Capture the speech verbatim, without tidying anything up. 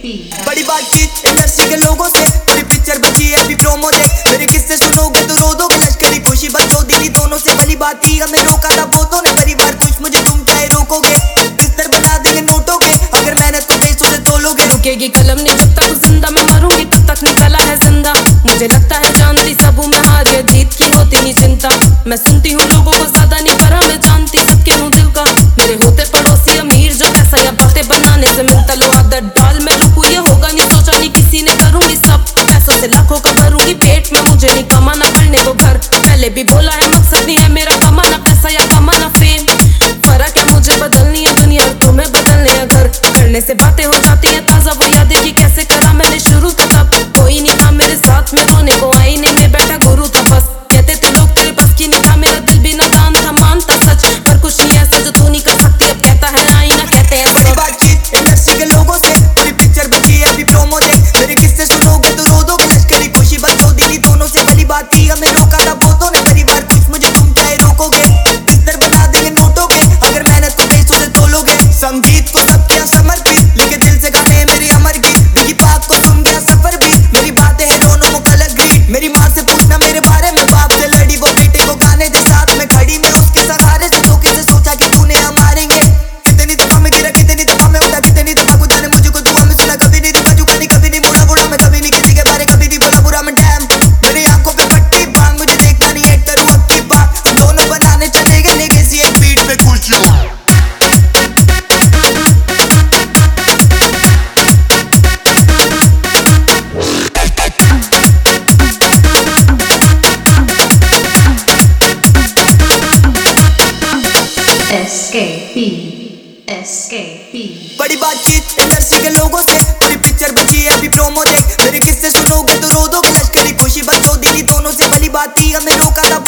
बड़ी बातचीत इंडस्ट्री के लोगों से, पूरी पिक्चर बची है अभी प्रोमो दे। मेरे किस्से सुनोगे तो रो दोगे, लश्करी खुशी बचो दिली दोनों से। भली बात ही हमें रोका था बहुतों ने, परिवार खुश मुझे तुम चाहे रोकोगे। बिस्तर बना देंगे नोटों के, अगर मेहनत को पैसों से तोलोगे। रुकेगी कलम नहीं जब तक जिंदा मैं मरूंगी तब तक निकला है जिंदा। मुझे लगता है जानती सब हूँ मैं, हार या जीत की होती नहीं चिंता। मैं सुनती हूँ लोगों को ज्यादा नहीं पर मैं जानती सबके हूँ दिल का। मेरे होते पड़ोसी अमीर जो पैसा या बातें बनाने से मिलता। लो आदत डाल मैं रुकू ये होगा नहीं, सोचा नहीं किसी ने करूंगी सब पैसों से लाखों का भरूंगी पेट में। मुझे नहीं कमाना पड़ने को घर, पहले भी बोला है मकसद नहीं है मेरा कमाना पैसा या कमाना फेम। फर्क है मुझे बदलनी है दुनिया और तुम्हें बदलने है घर। करने से बातें हो जाती है ताजा, वो यादें कि कैसे करा मैंने शुरू था तब। कोई नहीं था मेरे साथ में रोने को, आईने में बैठा गुरु था बस। कहते थे लोग तेरे बस की नहीं था, मेरा दिल भी नादान था मानता सच। पर कुछ नहीं ऐसा जो तू नहीं कर सकती, अब कहता है आईना कहते हैं बड़ी बातचीत इंडस्ट्री के लोगों से, पूरी पिक्चर बची है अभी प्रोमो दे। मेरे किस्से सुनोगे तो रो दोगे, लश्करी खुशी बचो दिली दोनों से। भली बात ही हमें रोका था बहुतों ने, परिवार खुश मुझे तुम चाहे रोकोगे। बिस्तर बना देंगे नोटों के, अगर मेहनत को पैसों से तोलोगे। संगीत को सब किया समर्पित, लिखे दिल से गाने मेरे अमर गीत। बिगी पाक को सुन गया सफर भी, मेरी बातें हैं दोनों मुकलक ग्रीट। मेरी माँ से पूछना मेरे बारे में, बाप से लड़ी वो बेटे को गाने दे साथ में खड़ी। मैं उसके सहारे से धोखे से सोचा कि तूने हम मारेंगे। कितनी दफा मैं गिरा, कितनी दफा मैं उठा, कितनी दफा गुजरा ने मुझको दुआ में सुना। कभी नहीं रुका झुका नहीं, कभी नहीं मुड़ा मुड़ा मैं, कभी नहीं किसी के बारे कभी नहीं बोला बुरा मैं। डैम मेरी आंखों पे पट्टी बांध, मुझे देखता नहीं एड करूँ अब की बात। हम दोनों बनाने चले गए लेगेसी एक बीट पे खुश हूँ। बड़ी बातचीत इंडस्ट्री के लोगों से, पूरी पिक्चर बची है अभी प्रोमो दे। मेरे किस्से सुनोगे तो रो दोगे, लश्करी खुशी बचो दिली दोनों से। भली बात ही हमें रोका था